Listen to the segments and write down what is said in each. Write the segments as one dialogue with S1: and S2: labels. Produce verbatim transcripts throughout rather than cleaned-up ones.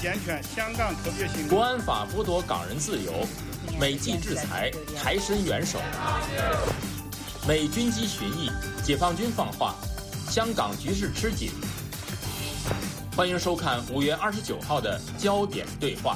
S1: 健全香港特别行政区。
S2: 国安法剥夺港人自由，美季制裁，台参元首。美军机巡弋，解放军放话，香港局势吃紧。欢迎收看五月二十九号的焦点对话。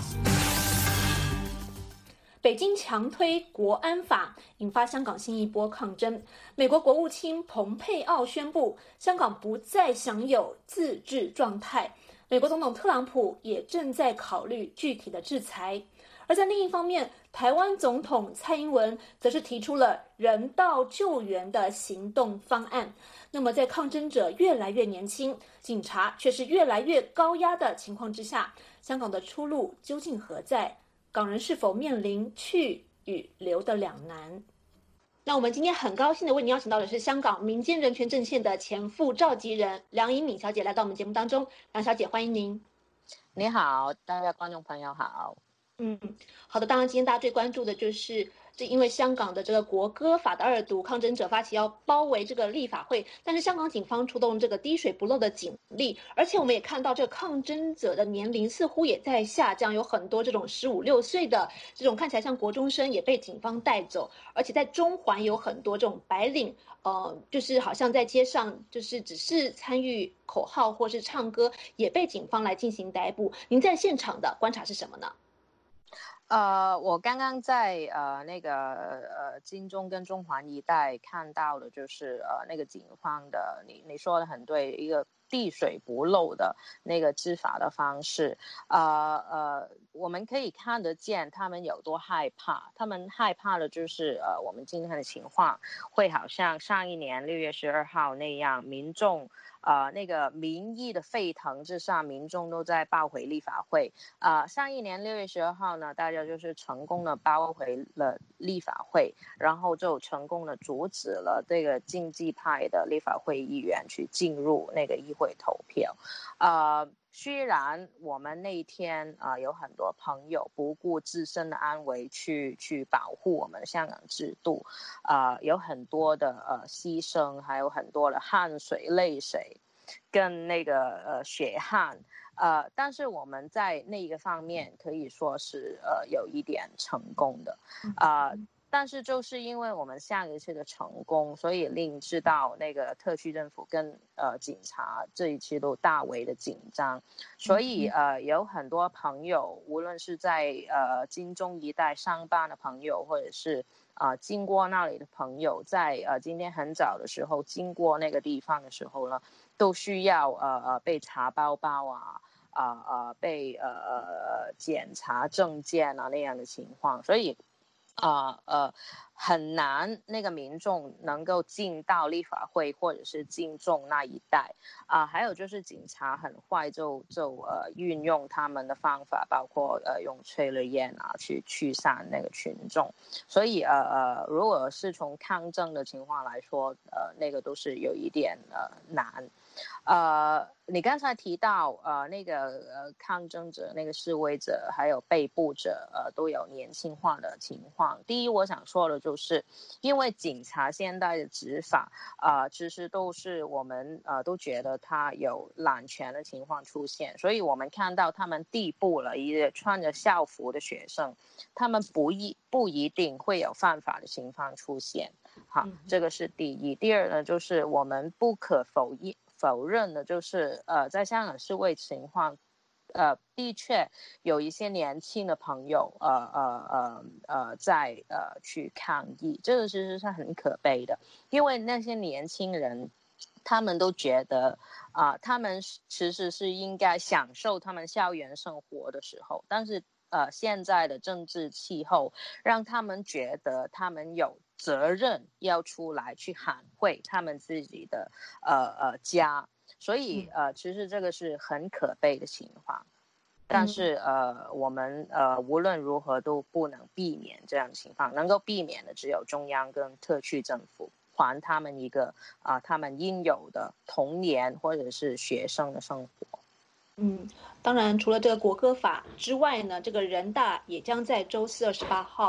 S3: 北京强推国安法，引发香港新一波抗争。美国国务卿蓬佩奥宣布，香港不再享有自治状态。美国总统特朗普也正在考虑具体的制裁。而在另一方面，台湾总统蔡英文则是提出了人道救援的行动方案。那么在抗争者越来越年轻，警察却是越来越高压的情况之下，香港的出路究竟何在？港人是否面临去与留的两难？那我们今天很高兴的为您邀请到的是香港民间人权阵线的前副召集人梁颖敏小姐来到我们节目当中。梁小姐，欢迎您。
S4: 你好，大家观众朋友好。
S3: 嗯，好的。当然，今天大家最关注的就是，这因为香港的这个国歌法的二读，抗争者发起要包围这个立法会，但是香港警方出动这个滴水不漏的警力，而且我们也看到这个抗争者的年龄似乎也在下降，有很多这种十五六岁的这种看起来像国中生也被警方带走，而且在中环有很多这种白领，呃，就是好像在街上就是只是参与口号或是唱歌，也被警方来进行逮捕。您在现场的观察是什么呢？
S4: 呃，我刚刚在呃那个呃金钟跟中环一带看到的，就是呃那个警方的，你你说的很对，一个滴水不漏的那个执法的方式，呃呃，我们可以看得见他们有多害怕，他们害怕的就是呃我们今天的情况会好像上一年六月十二号那样，民众。呃，那个民意的沸腾之下，民众都在抱回立法会。呃，上一年六月十二号呢，大家就是成功的抱回了立法会，然后就成功的阻止了这个经济派的立法会议员去进入那个议会投票。呃，虽然我们那一天啊、呃、有很多朋友不顾自身的安危去去保护我们香港制度，啊、呃，有很多的呃牺牲，还有很多的汗水、泪水。跟那个呃血汗，呃，但是我们在那个方面可以说是呃有一点成功的，啊、呃，但是就是因为我们上一次的成功，所以令知道那个特区政府跟呃警察这一次都大为的紧张，所以呃有很多朋友，无论是在呃金钟一带上班的朋友，或者是啊、呃，经过那里的朋友，在呃今天很早的时候经过那个地方的时候呢，都需要呃呃被查包包啊，啊、呃、呃被呃呃检查证件啊那样的情况，所以啊 呃, 呃很难那个民众能够进到立法会或者是进中那一带啊、呃，还有就是警察很快就就呃运用他们的方法，包括呃用催泪烟啊去驱散那个群众，所以呃呃如果是从抗争的情况来说，呃那个都是有一点呃难。呃，你刚才提到呃那个呃抗争者、那个示威者还有被捕者呃都有年轻化的情况。第一，我想说的就是，因为警察现在的执法啊、呃，其实都是我们呃都觉得他有滥权的情况出现，所以我们看到他们逮捕了一个穿着校服的学生，他们不一不一定会有犯法的情况出现。好，这个是第一。第二呢，就是我们不可否认。否认的就是，呃，在香港示威情况，呃，的确有一些年轻的朋友，呃呃呃呃，在呃去抗议，这个其实是很可悲的，因为那些年轻人，他们都觉得啊、呃，他们其实是应该享受他们校园生活的时候，但是呃，现在的政治气候让他们觉得他们有责任要出来去捍卫他们自己的呃呃家，所以呃，其实这个是很可悲的情况。但是呃，我们呃无论如何都不能避免这样的情况，能够避免的只有中央跟特区政府，还他们一个啊、呃、他们应有的童年或者是学生的生活。
S3: 嗯，当然，除了这个国歌法之外呢，这个人大也将在周四二十八号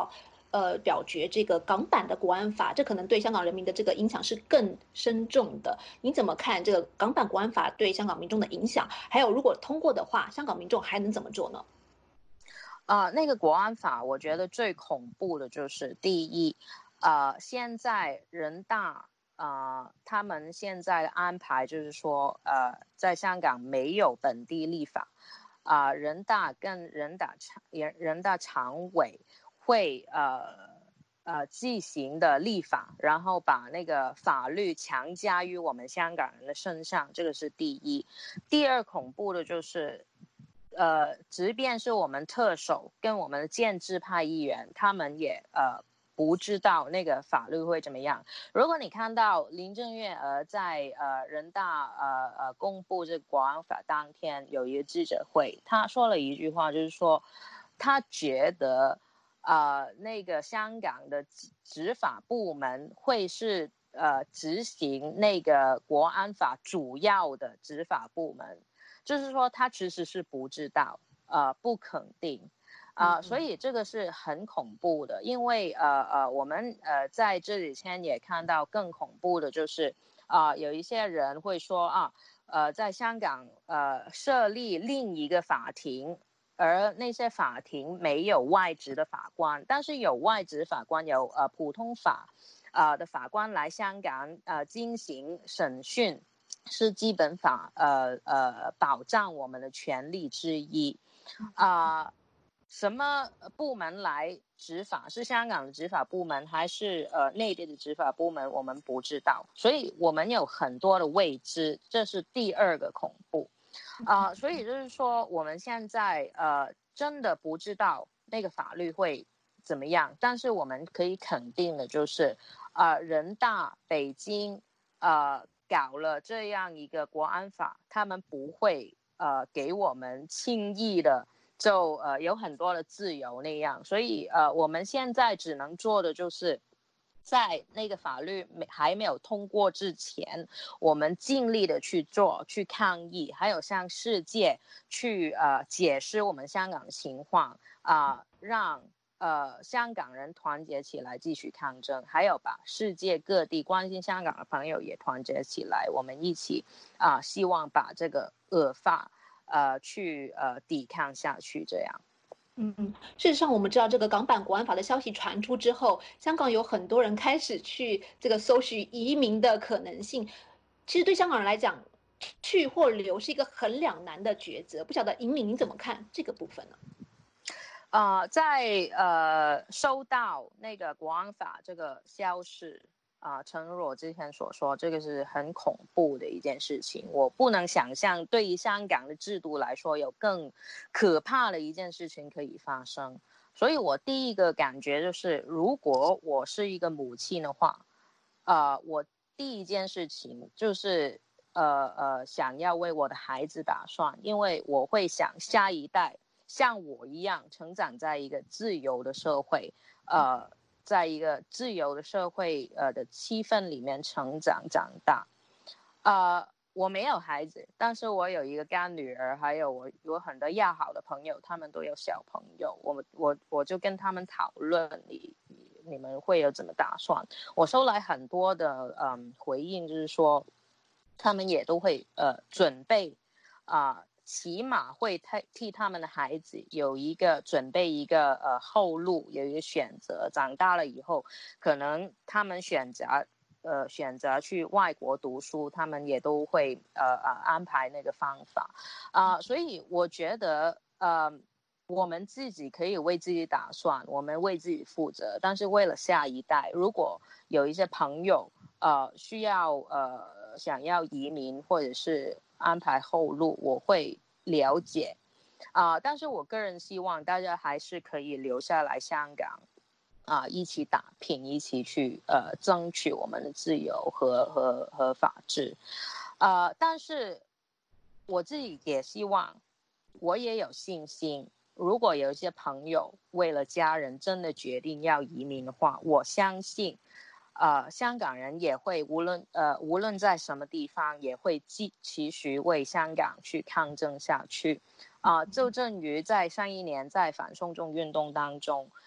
S3: 呃表决这个港版的国安法，这可能对香港人民的这个影响是更深重的。你怎么看这个港版国安法对香港民众的影响？还有，如果通过的话，香港民众还能怎么做呢？
S4: 啊、呃，那个国安法，我觉得最恐怖的就是第一，呃，现在人大啊、呃，他们现在的安排就是说，呃，在香港没有本地立法，啊、呃，人大跟人大常人人大常委会呃呃进行的立法，然后把那个法律强加于我们香港人的身上，这个是第一。第二恐怖的就是。呃，即便是我们特首跟我们的建制派议员，他们也呃不知道那个法律会怎么样。如果你看到林郑月娥在呃人大呃呃公布这个国安法当天有一个记者会，他说了一句话，就是说他觉得呃那个香港的执法部门会是呃执行那个国安法主要的执法部门。就是说他其实是不知道，呃，不肯定，啊、呃，所以这个是很恐怖的，因为呃呃，我们呃在这几天也看到更恐怖的就是，啊、呃，有一些人会说啊，呃，在香港呃设立另一个法庭，而那些法庭没有外籍的法官，但是有外籍法官，有呃普通法，呃的法官来香港呃进行审讯。是基本法呃呃保障我们的权利之一，啊、呃，什么部门来执法？是香港的执法部门还是呃内地的执法部门？我们不知道，所以我们有很多的未知，这是第二个恐怖，啊、呃，所以就是说我们现在呃真的不知道那个法律会怎么样，但是我们可以肯定的就是，呃，人大北京呃。搞了这样一个国安法，他们不会呃给我们轻易的就呃有很多的自由那样，所以呃我们现在只能做的就是在那个法律没还没有通过之前，我们尽力的去做，去抗议，还有向世界去呃解释我们香港的情况啊、呃，让。呃，香港人团结起来继续抗争，还有把世界各地关心香港的朋友也团结起来，我们一起啊、呃，希望把这个恶法呃去呃抵抗下去，这样。
S3: 嗯嗯，事实上，我们知道这个港版国安法的消息传出之后，香港有很多人开始去这个搜寻移民的可能性。其实对香港人来讲，去或留是一个很两难的抉择。不晓得尹敏你怎么看这个部分呢？
S4: 呃，在呃收到那个国安法这个消息啊、呃，诚如我之前所说，这个是很恐怖的一件事情。我不能想象，对于香港的制度来说，有更可怕的一件事情可以发生。所以我第一个感觉就是，如果我是一个母亲的话，呃，我第一件事情就是呃呃，想要为我的孩子打算，因为我会想下一代。像我一样成长在一个自由的社会，呃，在一个自由的社会呃的气氛里面成长长大，呃，我没有孩子，但是我有一个干女儿，还有我有很多要好的朋友，他们都有小朋友，我我我就跟他们讨论你你们会有怎么打算？我收来很多的嗯回应，就是说他们也都会呃准备啊。呃起码会替替他们的孩子有一个准备一个呃后路，有一个选择。长大了以后，可能他们选择呃选择去外国读书，他们也都会呃呃安排那个方法啊、呃。所以我觉得呃我们自己可以为自己打算，我们为自己负责，但是为了下一代，如果有一些朋友呃需要呃想要移民或者是安排后路，我会了解啊、呃，但是我个人希望大家还是可以留下来香港啊、呃，一起打拼，一起去呃争取我们的自由和和和法治，呃，但是我自己也希望，我也有信心。如果有一些朋友为了家人真的决定要移民的话，我相信。呃，香港人也会无论呃无论在什么地方，也会继继续为香港去抗争下去。啊、呃，就正如在上一年在反送中运动当中，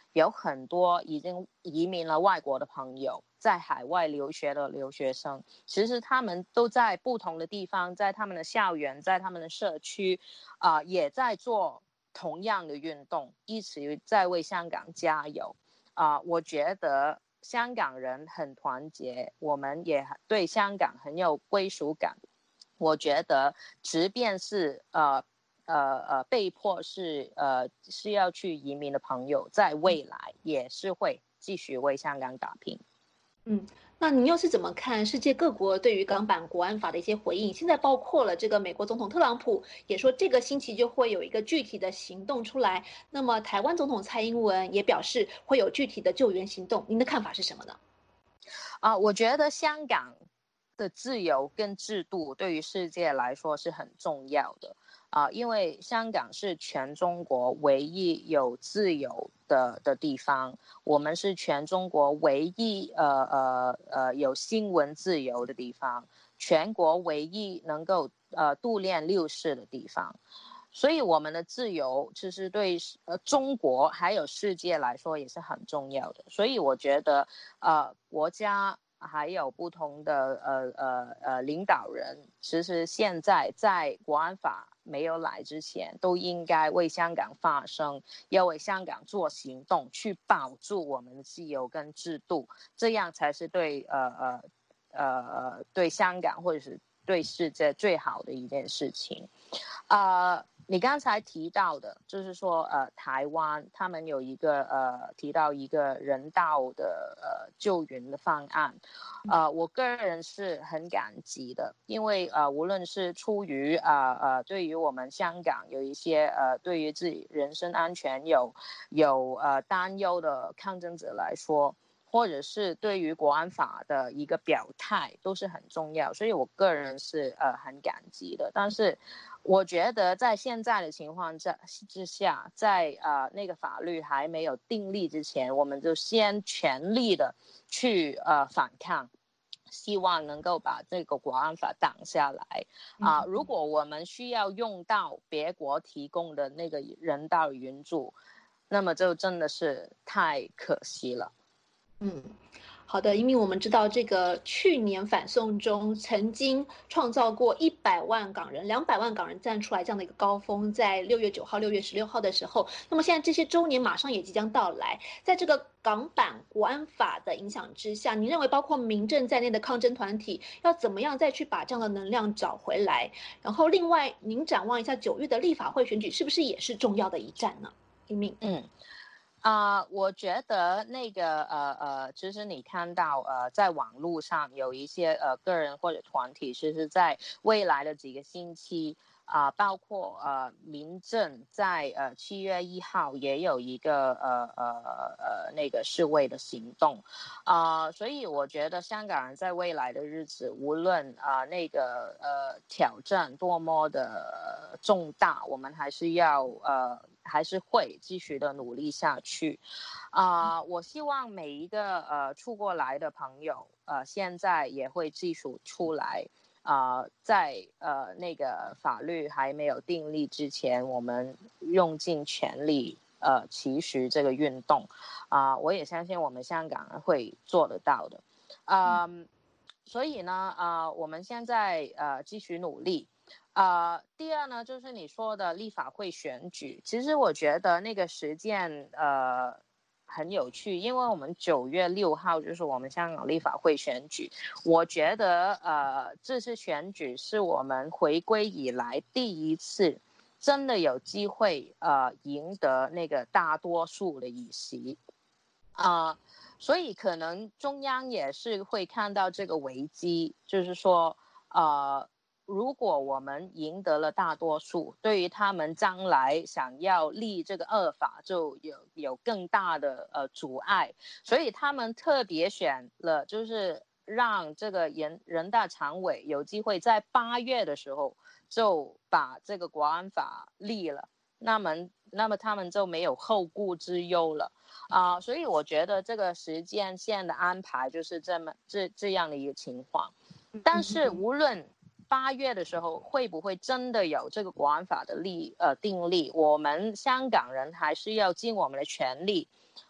S4: 有很多已经移民了外国的朋友，在海外留学的留学生，其实他们都在不同的地方，在他们的校园，在他们的社区，啊、呃，也在做同样的运动，一起在为香港加油。啊、呃，我觉得香港人很团结，我们也对香港很有归属感。我觉得，即便是呃。呃呃，被迫是呃是要去移民的朋友，在未来也是会继续为香港打拼。
S3: 嗯，那您又是怎么看世界各国对于港版国安法的一些回应？现在包括了这个美国总统特朗普也说这个星期就会有一个具体的行动出来。那么台湾总统蔡英文也表示会有具体的救援行动。您的看法是什么呢？
S4: 啊、呃，我觉得香港的自由跟制度对于世界来说是很重要的。啊、呃，因为香港是全中国唯一有自由的的地方，我们是全中国唯一呃呃呃有新闻自由的地方，全国唯一能够呃度练六四的地方，所以我们的自由其实对呃中国还有世界来说也是很重要的。所以我觉得呃国家还有不同的呃呃呃领导人，其实现在在国安法没有来之前，都应该为香港发声，要为香港做行动，去保住我们的自由跟制度，这样才是对呃呃呃对香港或者是对世界最好的一件事情。呃，你刚才提到的，就是说，呃，台湾他们有一个呃提到一个人道的呃救援的方案，呃，我个人是很感激的，因为呃，无论是出于呃呃对于我们香港有一些呃对于自己人身安全有有呃担忧的抗争者来说，或者是对于国安法的一个表态，都是很重要，所以我个人是呃很感激的。但是我觉得在现在的情况之下，在呃那个法律还没有订立之前，我们就先全力的去呃反抗，希望能够把这个国安法挡下来啊、呃。如果我们需要用到别国提供的那个人道援助，那么就真的是太可惜了。
S3: 嗯，好的，因为我们知道这个去年反送中曾经创造过一百万港人、两百万港人站出来这样的一个高峰，在六月九号、六月十六号的时候，那么现在这些周年马上也即将到来，在这个港版国安法的影响之下，你认为包括民政在内的抗争团体要怎么样再去把这样的能量找回来？然后，另外您展望一下九月的立法会选举，是不是也是重要的一战呢？一鸣，
S4: 嗯。啊、呃，我觉得那个呃呃，其实你看到呃，在网络上有一些呃个人或者团体，其实在未来的几个星期啊、呃，包括呃民政在呃七月一号也有一个呃呃呃那个示威的行动啊、呃，所以我觉得香港人在未来的日子，无论啊、呃、那个呃挑战多么的重大，我们还是要呃。还是会继续的努力下去，啊、呃，我希望每一个呃出过来的朋友，呃，现在也会继续出来，啊、呃，在呃那个法律还没有订立之前，我们用尽全力，呃，期许这个运动，啊、呃，我也相信我们香港人会做得到的，嗯、呃，所以呢，啊、呃，我们现在呃继续努力。呃，第二呢，就是你说的立法会选举，其实我觉得那个时间呃很有趣，因为我们九月六号就是我们香港立法会选举，我觉得呃这次选举是我们回归以来第一次真的有机会呃赢得那个大多数的议席啊、呃，所以可能中央也是会看到这个危机，就是说呃。如果我们赢得了大多数，对于他们将来想要立这个恶法就有有更大的呃阻碍，所以他们特别选了，就是让这个人人大常委有机会在八月的时候就把这个国安法立了，那么那么他们就没有后顾之忧了啊、呃，所以我觉得这个时间线的安排就是这么这这样的一个情况，但是无论八月的时候会不会真的有这个国安法的立呃定立，我们香港人还是要尽我们的全力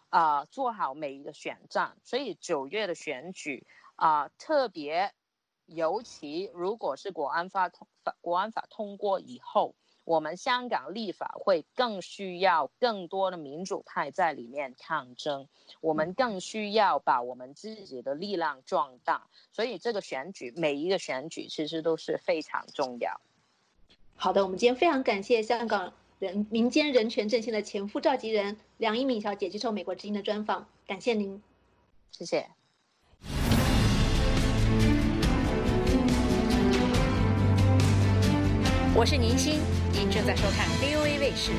S4: 啊、呃、做好每一个选战。所以九月的选举啊、呃，特别尤其如果是国安法通国安法通过以后，我们香港立法会更需要更多的民主派在里面抗争，我们更需要把我们自己的力量壮大。所以这个选举，每一个选举其实都是非常重要。
S3: 好的，我们今天非常感谢香港人民间人权阵线的前副召集人梁一敏小姐接受美国之音的专访，感谢您，
S4: 谢谢。
S5: 我是宁欣，您正在收看 V O A 卫视。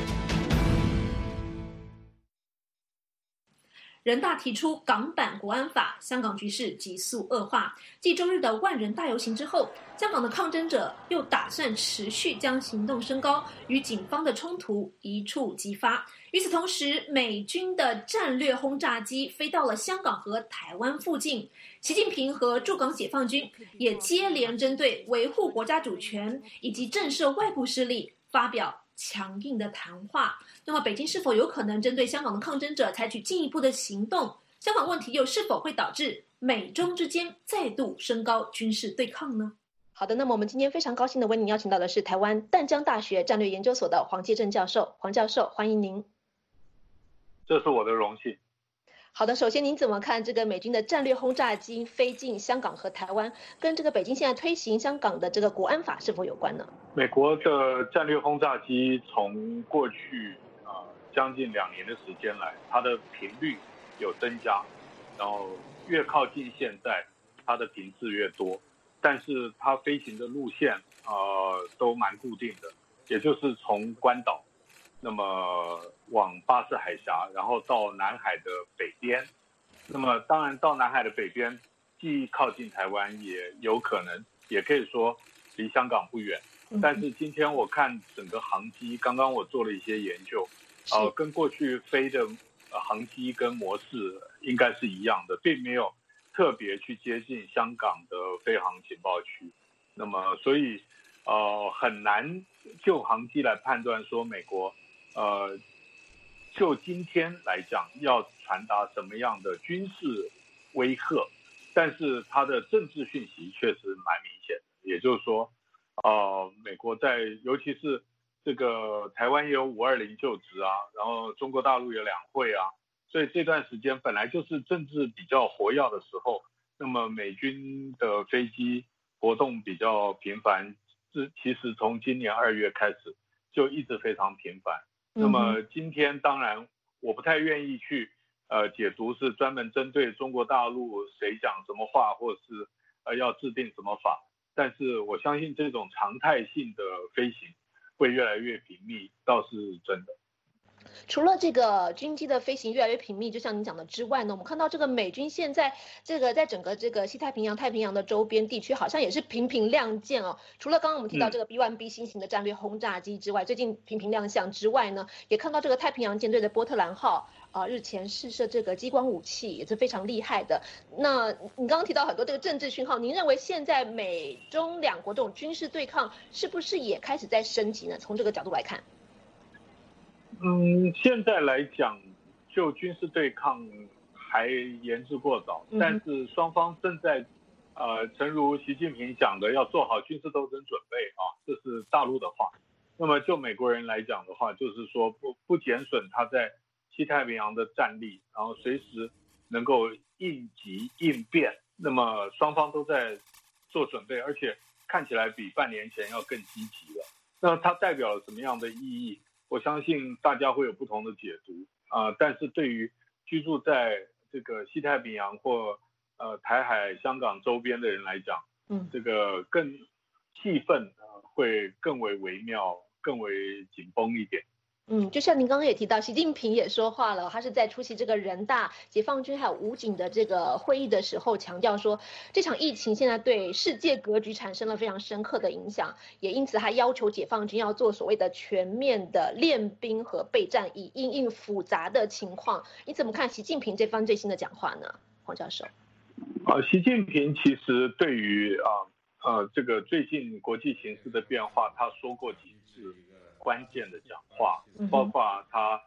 S3: 人大提出港版国安法，香港局势急速恶化。继周日的万人大游行之后，香港的抗争者又打算持续将行动升高，与警方的冲突一触即发。与此同时，美军的战略轰炸机飞到了香港和台湾附近。习近平和驻港解放军也接连针对维护国家主权以及震慑外部势力发表强硬的谈话。那么北京是否有可能针对香港的抗争者采取进一步的行动？香港问题又是否会导致美中之间再度升高军事对抗呢？好的，那么我们今天非常高兴的为您邀请到的是台湾淡江大学战略研究所的黄介正教授。黄教授，欢迎您。
S6: 这是我的荣幸。
S3: 好的，首先您怎么看这个美军的战略轰炸机飞进香港和台湾，跟这个北京现在推行香港的这个国安法是否有关呢？
S6: 美国的战略轰炸机从过去啊、呃、将近两年的时间来，它的频率有增加，然后越靠近现在，它的频次越多，但是它飞行的路线呃都蛮固定的，也就是从关岛，那么往巴士海峡，然后到南海的北边。那么当然到南海的北边，既靠近台湾，也有可能，也可以说离香港不远。但是今天我看整个航机，刚刚我做了一些研究，呃，跟过去飞的航机跟模式应该是一样的，并没有特别去接近香港的飞航情报区。那么所以呃很难就航机来判断说美国呃就今天来讲要传达什么样的军事威吓，但是它的政治讯息确实蛮明显的，也就是说呃美国在尤其是这个台湾也有五二零就职啊，然后中国大陆有两会啊，所以这段时间本来就是政治比较活跃的时候，那么美军的飞机活动比较频繁，其实从今年二月开始就一直非常频繁。那么今天当然我不太愿意去呃解读是专门针对中国大陆谁讲什么话，或是呃要制定什么法，但是我相信这种常态性的飞行会越来越频密，倒是真的。
S3: 除了这个军机的飞行越来越频密，就像您讲的之外呢，我们看到这个美军现在这个在整个这个西太平洋、太平洋的周边地区，好像也是频频亮剑哦。除了刚刚我们提到这个 B 一 B 新型的战略轰炸机之外，嗯、最近频频亮相之外呢，也看到这个太平洋舰队的波特兰号啊、呃，日前试射这个激光武器，也是非常厉害的。那你刚刚提到很多这个政治讯号，您认为现在美中两国这种军事对抗是不是也开始在升级呢？从这个角度来看。
S6: 嗯，现在来讲，就军事对抗还言之过早，嗯、但是双方正在，呃，诚如习近平讲的，要做好军事斗争准备啊，这是大陆的话。那么就美国人来讲的话，就是说不不减损他在西太平洋的战力，然后随时能够应急应变。那么双方都在做准备，而且看起来比半年前要更积极了。那它代表了什么样的意义？我相信大家会有不同的解读啊、呃，但是对于居住在这个西太平洋或呃台海、香港周边的人来讲，嗯，这个更气氛呃会更为微妙、更为紧绷一点。
S3: 嗯，就像您刚刚也提到，习近平也说话了，他是在出席这个人大、解放军还有武警的这个会议的时候，强调说，这场疫情现在对世界格局产生了非常深刻的影响，也因此他要求解放军要做所谓的全面的练兵和备战，以因应复杂的情况。你怎么看习近平这番最新的讲话呢，黄教授？
S6: 呃，习近平其实对于啊 呃, 呃这个最近国际形势的变化，他说过几次关键的讲话，包括他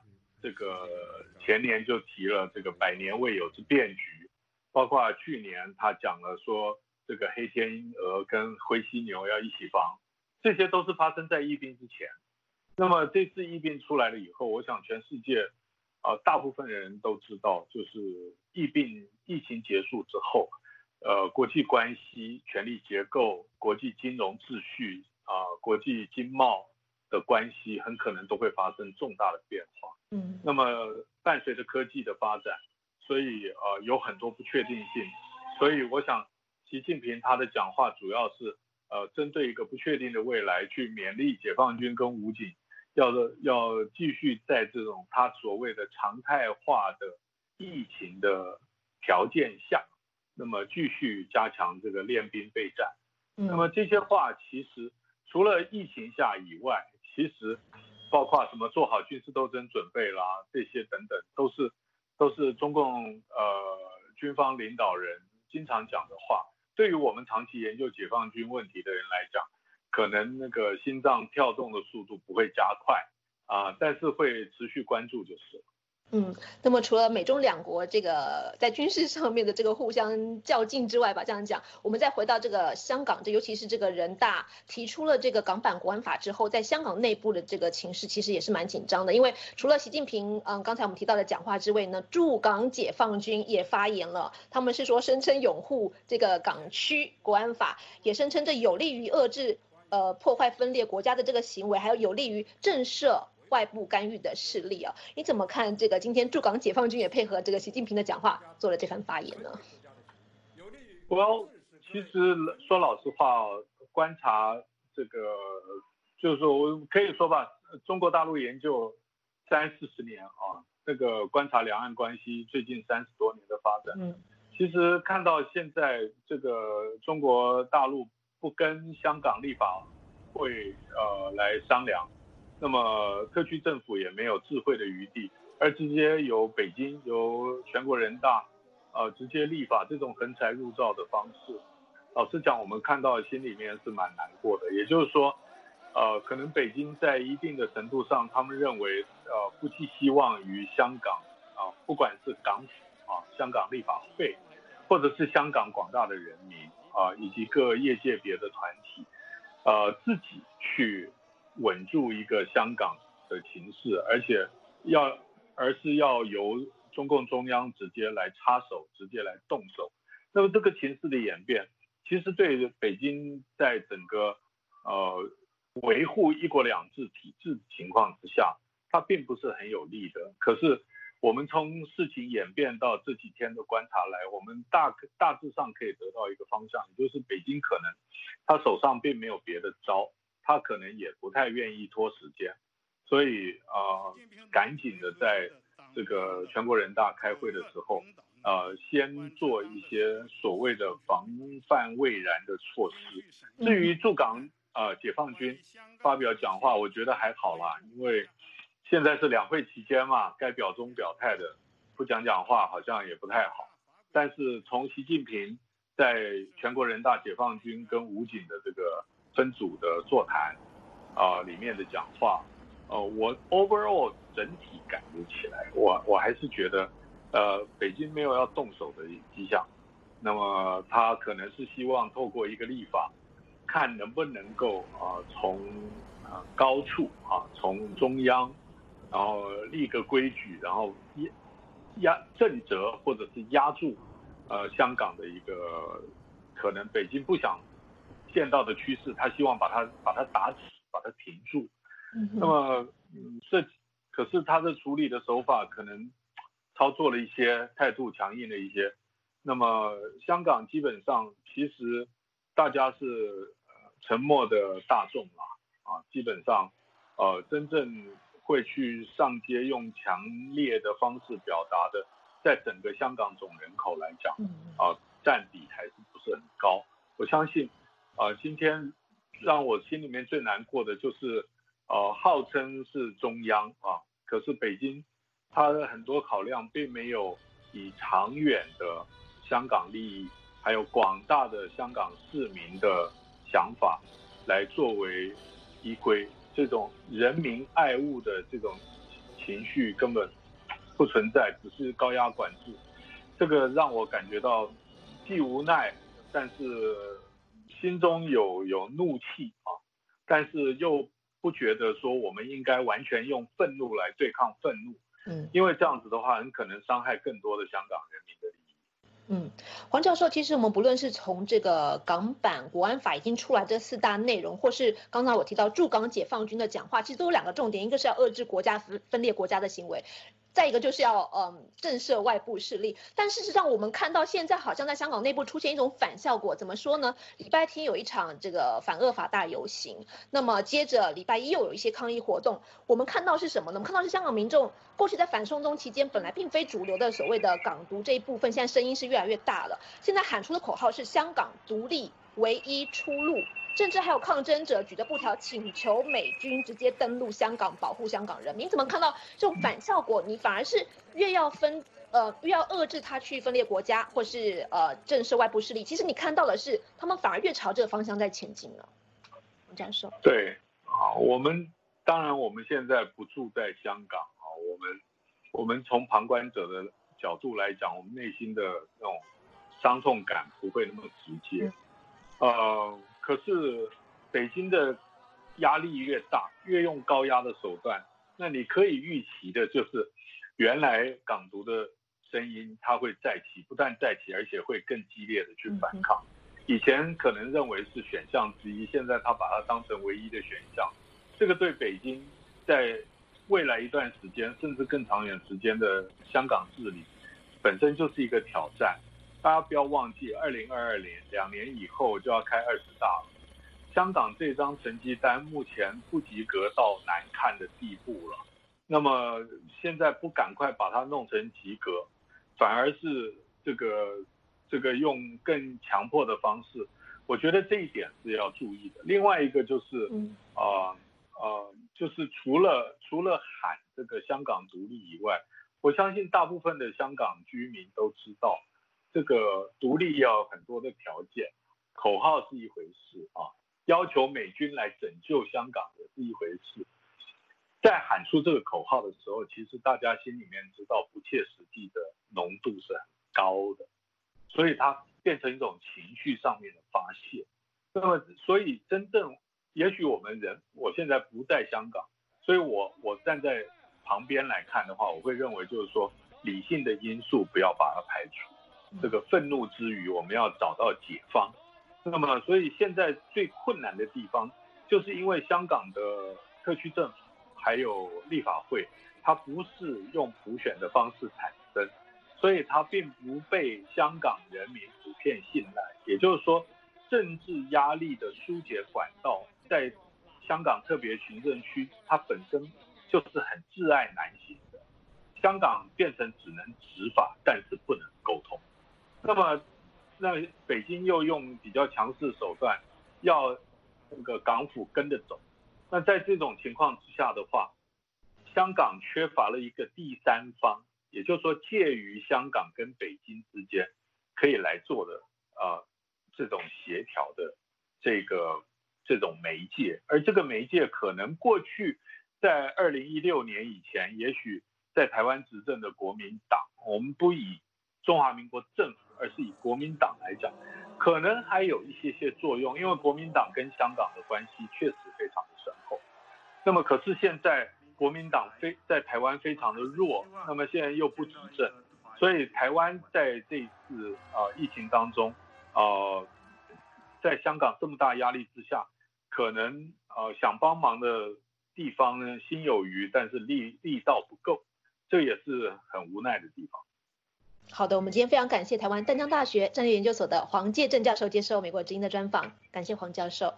S6: 这个前年就提了这个百年未有之变局，包括去年他讲了说这个黑天鹅跟灰犀牛要一起防，这些都是发生在疫病之前。那么这次疫病出来了以后，我想全世界呃大部分人都知道，就是疫病疫情结束之后，呃国际关系、权力结构、国际金融秩序啊、呃、国际经贸的关系很可能都会发生重大的变化。嗯，那么伴随着科技的发展，所以呃有很多不确定性，所以我想习近平他的讲话主要是呃针对一个不确定的未来去勉励解放军跟武警，要要继续在这种他所谓的常态化的疫情的条件下，那么继续加强这个练兵备战。嗯，那么这些话其实除了疫情下以外，其实包括什么做好军事斗争准备啦，这些等等，都是都是中共呃军方领导人经常讲的话。对于我们长期研究解放军问题的人来讲，可能那个心脏跳动的速度不会加快啊、呃，但是会持续关注就是了。
S3: 嗯，那么除了美中两国这个在军事上面的这个互相较劲之外吧，这样讲，我们再回到这个香港，这尤其是这个人大提出了这个港版国安法之后，在香港内部的这个情势其实也是蛮紧张的，因为除了习近平嗯刚才我们提到的讲话之外呢，驻港解放军也发言了，他们是说声称拥护这个港区国安法，也声称这有利于遏制呃破坏分裂国家的这个行为，还有有利于震慑外部干预的势力啊，你怎么看这个？今天驻港解放军也配合这个习近平的讲话做了这番发言呢？
S6: 我其实说老实话，观察这个就是说我可以说吧，中国大陆研究三四十年啊，这个观察两岸关系最近三十多年的发展，嗯，其实看到现在这个中国大陆不跟香港立法会呃来商量。那么特区政府也没有智慧的余地，而直接由北京由全国人大呃直接立法这种横财入灶的方式，老实讲我们看到心里面是蛮难过的。也就是说呃可能北京在一定的程度上，他们认为呃不寄希望于香港啊、呃，不管是港府啊、香港立法会，或者是香港广大的人民啊、呃、以及各业界别的团体呃自己去稳住一个香港的情势，而且要而是要由中共中央直接来插手，直接来动手。那么这个情势的演变，其实对北京在整个呃维护一国两制体制情况之下，它并不是很有利的。可是我们从事情演变到这几天的观察来，我们大大致上可以得到一个方向，也就是北京可能他手上并没有别的招。他可能也不太愿意拖时间，所以呃，赶紧的在这个全国人大开会的时候，呃，先做一些所谓的防范未然的措施。至于驻港呃解放军发表讲话，我觉得还好啦，因为现在是两会期间嘛，该表忠表态的不讲讲话好像也不太好。但是从习近平在全国人大解放军跟武警的这个分组的座谈啊、呃、里面的讲话，呃，我 overall 整体感觉起来，我我还是觉得，呃，北京没有要动手的迹象。那么他可能是希望透过一个立法，看能不能够啊、呃、从啊、呃、高处啊从中央，然后立个规矩，然后压压震慑或者是压住呃香港的一个可能北京不想见到的趋势，他希望把它把它打死，把它停住。嗯、那么，嗯，这可是他的处理的手法可能操作了一些，态度强硬了一些。那么香港基本上其实大家是、呃、沉默的大众啦，啊，基本上呃真正会去上街用强烈的方式表达的，在整个香港总人口来讲，啊、呃、占比还是不是很高。我相信。呃，今天让我心里面最难过的就是，呃，号称是中央啊，可是北京它的很多考量并没有以长远的香港利益，还有广大的香港市民的想法来作为依归，这种人民爱物的这种情绪根本不存在，只是高压管制，这个让我感觉到既无奈，但是心中有有怒气啊，但是又不觉得说我们应该完全用愤怒来对抗愤怒，嗯，因为这样子的话很可能伤害更多的香港人民的利益。
S3: 嗯，黄教授，其实我们不论是从这个港版国安法已经出来这四大内容，或是刚才我提到驻港解放军的讲话，其实都有两个重点，一个是要遏制国家分分裂国家的行为，再一个就是要嗯震慑外部势力。但事实上，我们看到现在好像在香港内部出现一种反效果，怎么说呢？礼拜天有一场这个反恶法大游行，那么接着礼拜一又有一些抗议活动。我们看到是什么呢？我们看到是香港民众过去在反送中期间本来并非主流的所谓的港独这一部分，现在声音是越来越大了。现在喊出的口号是香港独立唯一出路。甚至还有抗争者举着布条请求美军直接登陆香港，保护香港人民。你怎么看到这种反效果？你反而是越要分呃越要遏制他去分裂国家，或是呃震慑外部势力。其实你看到的是，他们反而越朝这个方向在前进了。我这样说。
S6: 对啊，我们当然我们现在不住在香港啊，我们我们从旁观者的角度来讲，我们内心的那种伤痛感不会那么直接，嗯、呃。可是北京的压力越大，越用高压的手段，那你可以预期的就是原来港独的声音它会再起，不但再起，而且会更激烈的去反抗。以前可能认为是选项之一，现在他把它当成唯一的选项，这个对北京在未来一段时间甚至更长远时间的香港治理本身就是一个挑战。大家不要忘记，二零二二年两年以后就要开二十大了。香港这张成绩单目前不及格到难看的地步了。那么现在不赶快把它弄成及格，反而是这个这个用更强迫的方式，我觉得这一点是要注意的。另外一个就是，呃呃，就是除了除了喊这个香港独立以外，我相信大部分的香港居民都知道。这个独立要有很多的条件，口号是一回事啊，要求美军来拯救香港也是一回事。在喊出这个口号的时候，其实大家心里面知道不切实际的浓度是很高的，所以它变成一种情绪上面的发泄。那么，所以真正，也许我们人，我现在不在香港，所以我我站在旁边来看的话，我会认为就是说，理性的因素不要把它排除。这个愤怒之余，我们要找到解方。那么，所以现在最困难的地方，就是因为香港的特区政府还有立法会，它不是用普选的方式产生，所以它并不被香港人民普遍信赖。也就是说，政治压力的疏解管道，在香港特别行政区，它本身就是很窒碍难行的。香港变成只能执法，但是不能沟通。那么，那北京又用比较强势手段，要那个港府跟着走。那在这种情况之下的话，香港缺乏了一个第三方，也就是说介于香港跟北京之间可以来做的呃这种协调的这个这种媒介。而这个媒介可能过去在二零一六年以前，也许在台湾执政的国民党，我们不以中华民国政府，而是以国民党来讲，可能还有一些些作用，因为国民党跟香港的关系确实非常的深厚。那么可是现在国民党非在台湾非常的弱，那么现在又不执政，所以台湾在这一次呃疫情当中，呃，在香港这么大压力之下，可能呃想帮忙的地方呢心有余，但是力力道不够，这也是很无奈的地方。
S3: 好的，我们今天非常感谢台湾淡江大学战略研究所的黄介正教授接受美国之音的专访，感谢黄教授。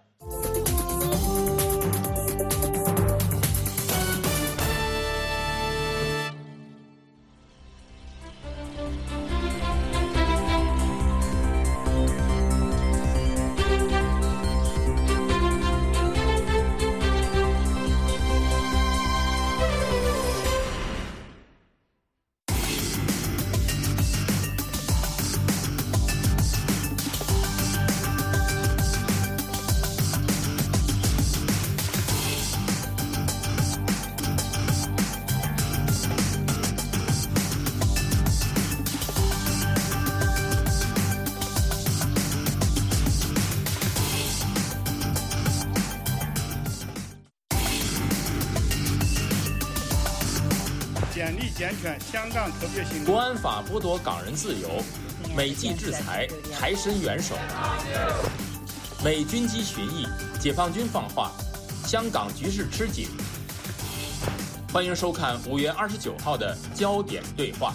S1: 勉励健全香港特别行政区
S2: 国安法剥夺港人自由，美纪制裁，台参元首。美军机巡弋，解放军放话，香港局势吃紧。欢迎收看五月二十九号的焦点对话。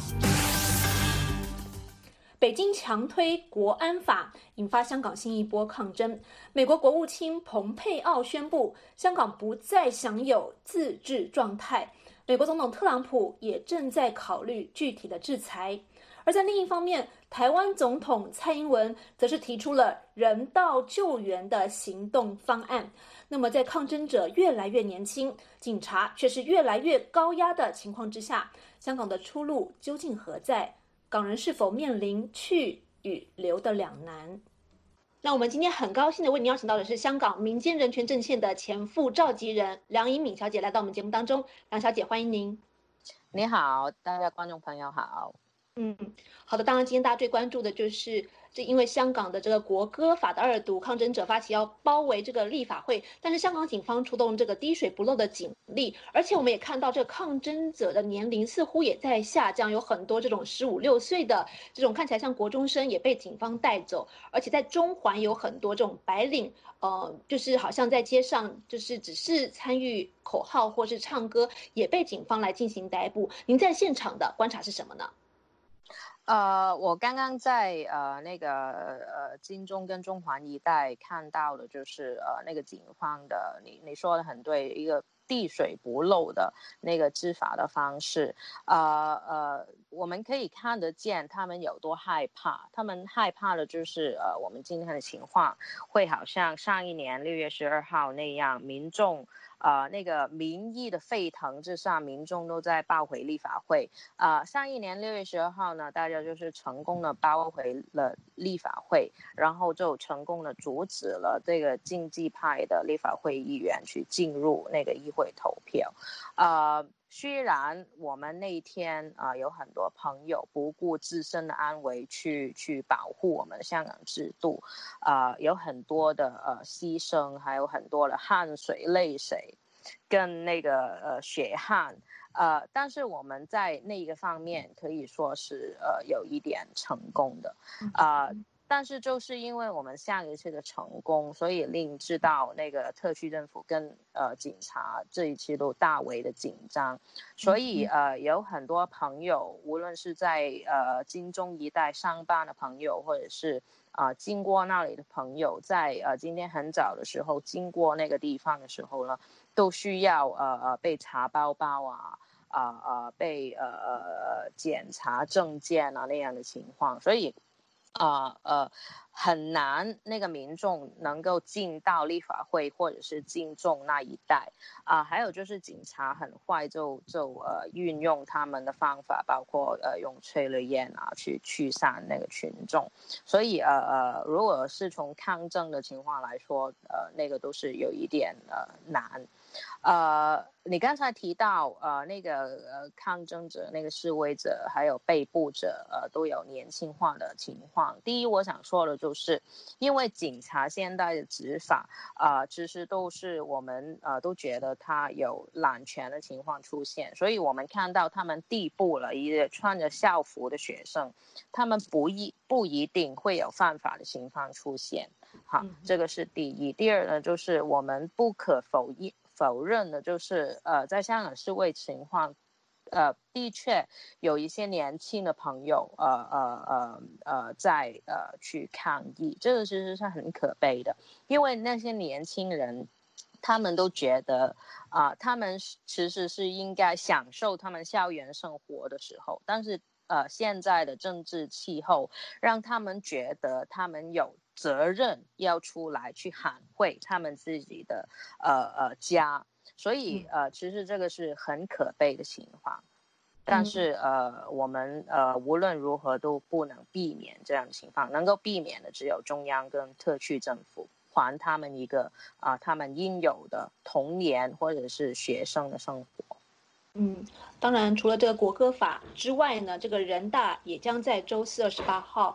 S3: 北京强推国安法，引发香港新一波抗争。美国国务卿蓬佩奥宣布，香港不再享有自治状态。美国总统特朗普也正在考虑具体的制裁。而在另一方面，台湾总统蔡英文则是提出了人道救援的行动方案。那么在抗争者越来越年轻，警察却是越来越高压的情况之下，香港的出路究竟何在？港人是否面临去与留的两难？那我们今天很高兴的为您邀请到的是香港民间人权阵线的前副召集人梁颖敏小姐来到我们节目当中。梁小姐，欢迎您。
S4: 你好，大家观众朋友好。
S3: 嗯，好的。当然，今天大家最关注的就是，这因为香港的这个国歌法的二读，抗争者发起要包围这个立法会，但是香港警方出动这个滴水不漏的警力，而且我们也看到这个抗争者的年龄似乎也在下降，有很多这种十五六岁的这种看起来像国中生也被警方带走，而且在中环有很多这种白领，呃，就是好像在街上就是只是参与口号或是唱歌，也被警方来进行逮捕。您在现场的观察是什么呢？
S4: 呃，我刚刚在呃那个呃金钟跟中环一带看到的，就是呃那个警方的，你你说的很对，一个滴水不漏的那个执法的方式，呃呃，我们可以看得见他们有多害怕，他们害怕的就是呃我们今天的情况会好像上一年六月十二号那样，民众。呃，那个民意的沸腾之上，民众都在抱回立法会。呃，上一年六月十二号呢，大家就是成功的抱回了立法会，然后就成功的阻止了这个经济派的立法会议员去进入那个议会投票。呃，虽然我们那一天啊、呃、有很多朋友不顾自身的安危去去保护我们香港制度，啊、呃、有很多的呃牺牲，还有很多的汗水、泪水。跟那个呃血汗，呃，但是我们在那个方面可以说是呃有一点成功的，啊、呃，但是就是因为我们上一次的成功，所以令知道那个特区政府跟呃警察这一次都大为的紧张，所以呃有很多朋友，无论是在呃金钟一带上班的朋友，或者是啊、呃，经过那里的朋友在呃今天很早的时候经过那个地方的时候呢，都需要呃呃被查包包啊，啊、呃、啊、呃、被呃呃检查证件啊那样的情况，所以啊 呃, 呃很难那个民众能够进到立法会或者是金钟那一带啊、呃，还有就是警察很快就就呃运用他们的方法，包括呃用催泪烟啊去驱散那个群众，所以呃呃如果是从抗争的情况来说，呃那个都是有一点呃难。呃，你刚才提到呃那个呃抗争者、那个示威者还有被捕者呃都有年轻化的情况。第一，我想说的就是，因为警察现在的执法啊、呃，其实都是我们呃都觉得他有滥权的情况出现，所以我们看到他们逮捕了一个穿着校服的学生，他们不一不一定会有犯法的情况出现。好，这个是第一。第二呢，就是我们不可否认。否认的就是呃在香港示威情况呃的确有一些年轻的朋友呃呃呃呃在呃去抗议，这个其实是很可悲的，因为那些年轻人他们都觉得啊、呃、他们其实是应该享受他们校园生活的时候，但是呃现在的政治气候让他们觉得他们有责任要出来去捍卫他们自己的呃呃家，所以呃其实这个是很可悲的情况，但是呃我们呃无论如何都不能避免这样的情况，能够避免的只有中央跟特区政府，还他们一个啊、呃、他们应有的童年或者是学生的生活。
S3: 嗯，当然，除了这个国歌法之外呢，这个人大也将在周四二十八号，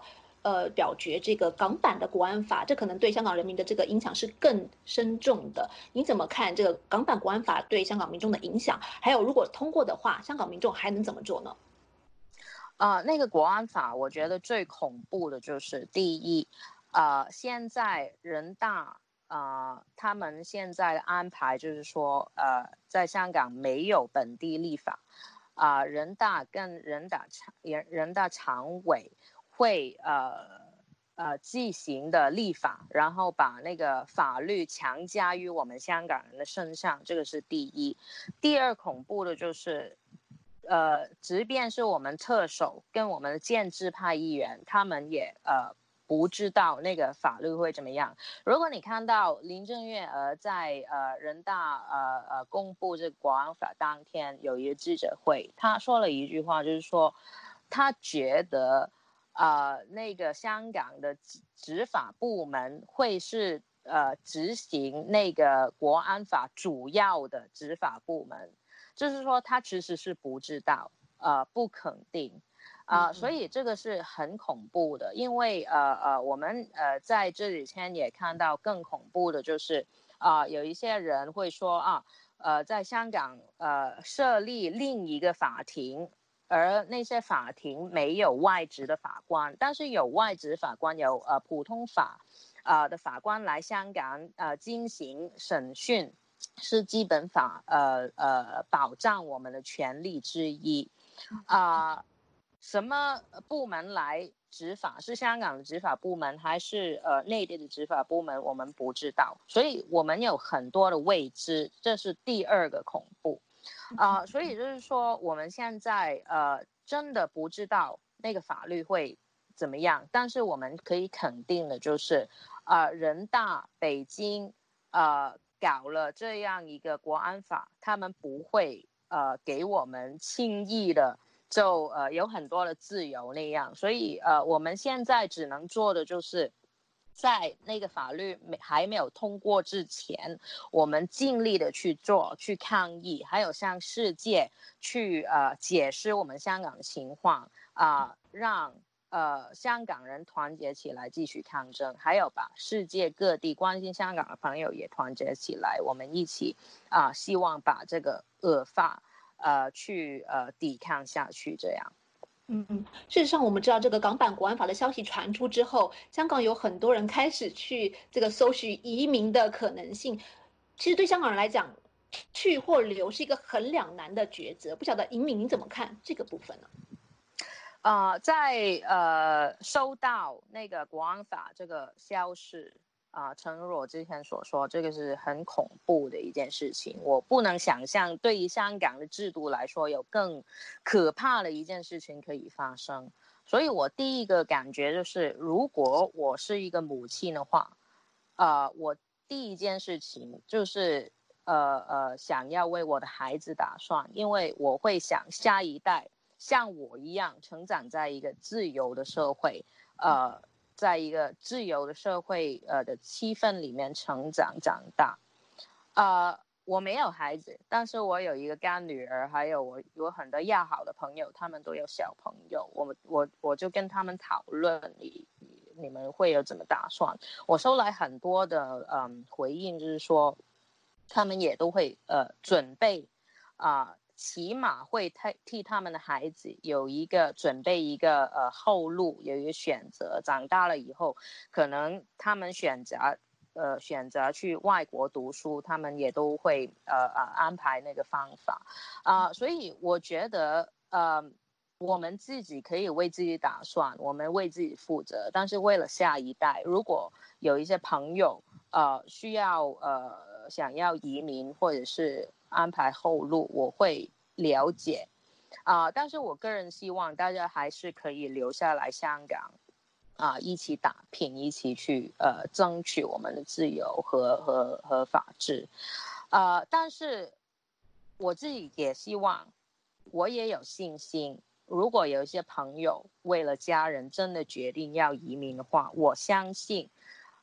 S3: 呃表决这个港版的国安法，这可能对香港人民的这个影响是更深重的。你怎么看这个港版国安法对香港民众的影响？还有，如果通过的话，香港民众还能怎么做呢？
S4: 呃，那个国安法，我觉得最恐怖的就是第一，呃，现在人大呃，他们现在的安排就是说，呃，在香港没有本地立法，啊、呃，人大跟人大常人人大常委会呃呃进行的立法，然后把那个法律强加于我们香港人的身上，这个是第一。第二恐怖的就是。呃，即便是我们特首跟我们的建制派议员，他们也呃不知道那个法律会怎么样。如果你看到林郑月娥在呃人大呃呃公布这个国安法当天有一个记者会，他说了一句话，就是说他觉得呃那个香港的执法部门会是呃执行那个国安法主要的执法部门。就是说他其实是不知道，呃，不肯定，啊、呃，所以这个是很恐怖的，因为呃呃，我们呃在这几天也看到更恐怖的就是，啊、呃，有一些人会说啊，呃，在香港呃设立另一个法庭，而那些法庭没有外籍的法官，但是有外籍法官，有呃普通法，呃的法官来香港呃进行审讯。是基本法呃呃保障我们的权利之一，啊、呃，什么部门来执法？是香港的执法部门还是呃内地的执法部门？我们不知道，所以我们有很多的未知，这是第二个恐怖，啊、呃，所以就是说我们现在呃真的不知道那个法律会怎么样，但是我们可以肯定的就是，呃，人大北京呃。搞了这样一个国安法，他们不会呃给我们轻易的就呃有很多的自由那样，所以呃我们现在只能做的就是在那个法律没还没有通过之前，我们尽力的去做，去抗议，还有向世界去呃解释我们香港的情况啊、呃，让。呃，香港人团结起来继续抗争，还有把世界各地关心香港的朋友也团结起来，我们一起啊、呃，希望把这个恶法呃去呃抵抗下去，这样。
S3: 嗯嗯，事实上，我们知道这个港版国安法的消息传出之后，香港有很多人开始去这个搜寻移民的可能性。其实对香港人来讲，去或留是一个很两难的抉择。不晓得尹敏您怎么看这个部分呢？
S4: 呃，在呃收到那个国安法这个消息啊、呃，诚如我之前所说，这个是很恐怖的一件事情。我不能想象，对于香港的制度来说，有更可怕的一件事情可以发生。所以我第一个感觉就是，如果我是一个母亲的话，呃，我第一件事情就是呃呃，想要为我的孩子打算，因为我会想下一代。像我一样成长在一个自由的社会，呃，在一个自由的社会呃的气氛里面成长长大，呃，我没有孩子，但是我有一个干女儿，还有我有很多要好的朋友，他们都有小朋友，我我我就跟他们讨论你你们会有怎么打算？我收来很多的嗯回应，就是说他们也都会呃准备啊。呃起码会替替他们的孩子有一个准备一个呃后路，有一个选择。长大了以后，可能他们选择呃选择去外国读书，他们也都会呃呃安排那个方法啊、呃。所以我觉得呃我们自己可以为自己打算，我们为自己负责。但是为了下一代，如果有一些朋友呃需要呃想要移民或者是安排后路，我会了解啊、呃，但是我个人希望大家还是可以留下来香港啊、呃，一起打拼，一起去呃争取我们的自由和和和法治啊、呃。但是我自己也希望，我也有信心，如果有一些朋友为了家人真的决定要移民的话，我相信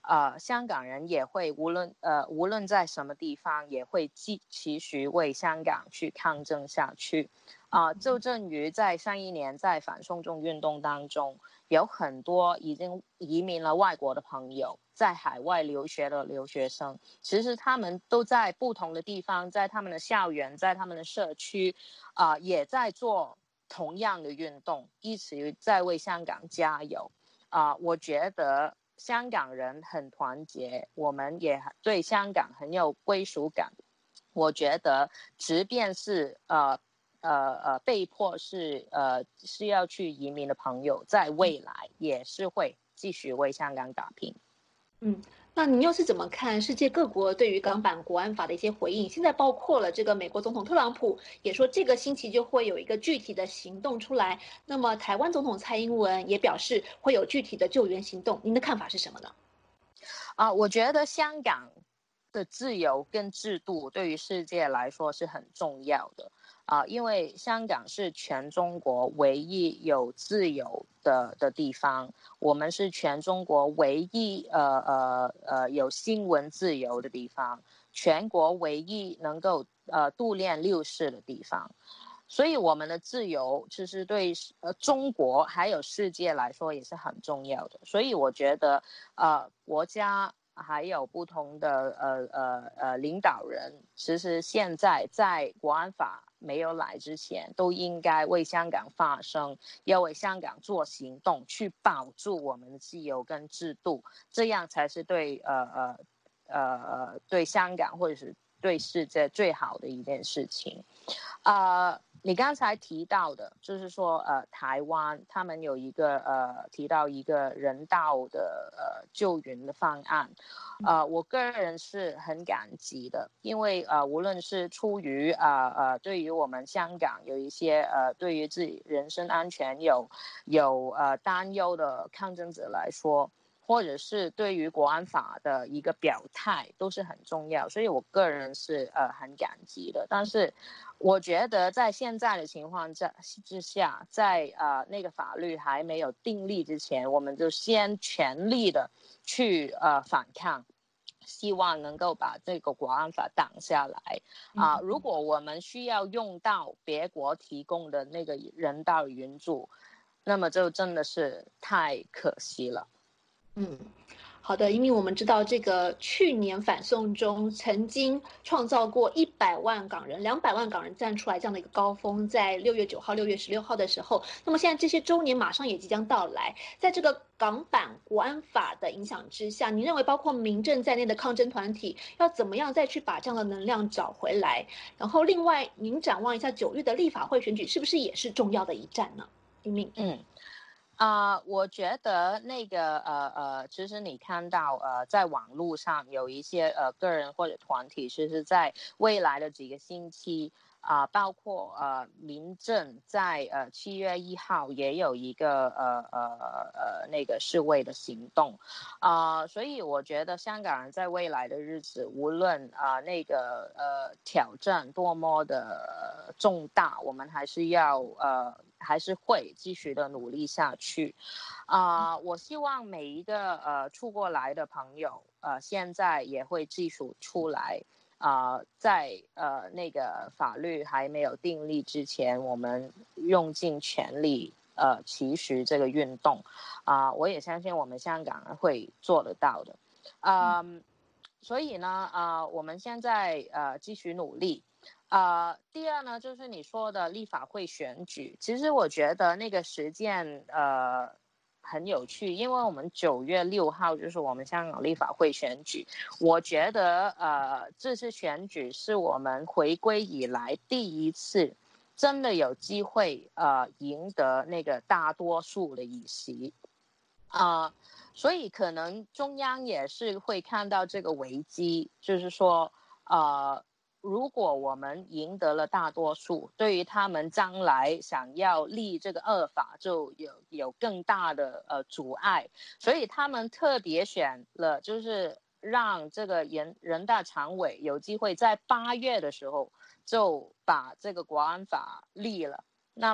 S4: 呃，香港人也会无论呃无论在什么地方，也会继继续为香港去抗争下去。啊、呃，就正如在上一年在反送中运动当中，有很多已经移民了外国的朋友，在海外留学的留学生，其实他们都在不同的地方，在他们的校园，在他们的社区，啊、呃，也在做同样的运动，一起在为香港加油。啊、呃，我觉得香港人很团结，我们也对香港很有归属感。我觉得，即便是呃呃呃被迫是呃是要去移民的朋友，在未来也是会继续为香港打拼。
S3: 嗯，那您又是怎么看世界各国对于港版国安法的一些回应？现在包括了这个美国总统特朗普也说这个星期就会有一个具体的行动出来。那么台湾总统蔡英文也表示会有具体的救援行动。您的看法是什么呢？
S4: 啊、呃，我觉得香港的自由跟制度对于世界来说是很重要的。啊、呃，因为香港是全中国唯一有自由的的地方，我们是全中国唯一呃呃呃有新闻自由的地方，全国唯一能够呃度练六世的地方，所以我们的自由其实对呃中国还有世界来说也是很重要的。所以我觉得呃国家还有不同的呃呃呃领导人，其实现在在国安法没有来之前，都应该为香港发声，要为香港做行动，去保住我们的自由跟制度，这样才是对呃呃呃对香港或者是对世界最好的一件事情。呃，你刚才提到的，就是说，呃，台湾他们有一个呃提到一个人道的呃救援的方案，呃，我个人是很感激的，因为呃，无论是出于呃呃对于我们香港有一些呃对于自己人身安全有有呃担忧的抗争者来说，或者是对于国安法的一个表态都是很重要，所以我个人是呃很感激的。但是我觉得在现在的情况之下，在呃那个法律还没有订立之前，我们就先全力的去呃反抗，希望能够把这个国安法挡下来啊、呃！如果我们需要用到别国提供的那个人道援助，那么就真的是太可惜了。
S3: 嗯，好的，因为我们知道这个去年反送中曾经创造过一百万港人、两百万港人站出来这样的一个高峰，在六月九号、六月十六号的时候，那么现在这些周年马上也即将到来，在这个港版国安法的影响之下，你认为包括民政在内的抗争团体要怎么样再去把这样的能量找回来？然后另外，您展望一下九月的立法会选举，是不是也是重要的一战呢？林明，
S4: 嗯。啊、呃，我觉得那个呃呃，其实你看到呃，在网络上有一些呃个人或者团体，其实在未来的几个星期啊、呃，包括呃民政在呃七月一号也有一个呃呃呃那个示威的行动啊、呃，所以我觉得香港人在未来的日子，无论啊、呃、那个呃挑战多么的、呃、重大，我们还是要呃。还是会继续的努力下去，啊、呃，我希望每一个呃出过来的朋友，呃，现在也会继续出来，啊、呃，在呃那个法律还没有订立之前，我们用尽全力呃期许这个运动，啊、呃，我也相信我们香港人会做得到的，嗯、呃，所以呢，啊、呃，我们现在呃继续努力。呃，第二呢，就是你说的立法会选举，其实我觉得那个时间呃很有趣，因为我们九月六号就是我们香港立法会选举，我觉得呃这次选举是我们回归以来第一次真的有机会呃赢得那个大多数的议席，啊、呃，所以可能中央也是会看到这个危机，就是说呃。如果我们赢得了大多数，对于他们将来想要立这个恶法就有有更大的呃阻碍，所以他们特别选了，就是让这个人人大常委有机会在八月的时候就把这个国安法立了。那么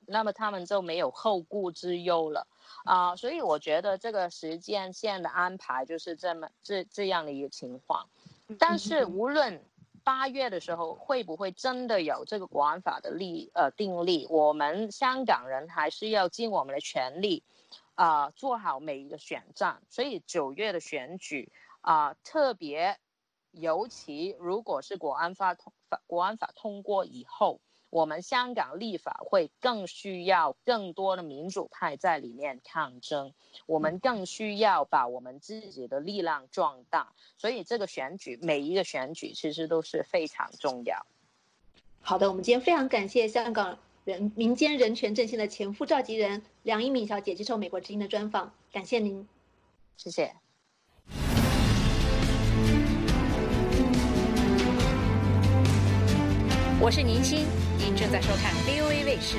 S4: 那么他们就没有后顾之忧了啊、呃。所以我觉得这个时间线的安排就是这么这这样的一个情况。但是无论八月的时候会不会真的有这个国安法的立呃订立，我们香港人还是要尽我们的全力啊、呃，做好每一个选战。所以九月的选举啊、呃，特别尤其如果是国安法通国安法通过以后，我们香港立法会更需要更多的民主派在里面抗争，我们更需要把我们自己的力量壮大。所以这个选举，每一个选举其实都是非常重要。
S3: 好的，我们今天非常感谢香港人民间人权阵线的前副召集人梁一敏小姐接受美国之音的专访，感谢您，
S4: 谢谢。
S5: 我是宁欣，您正在收看 V O A 卫视。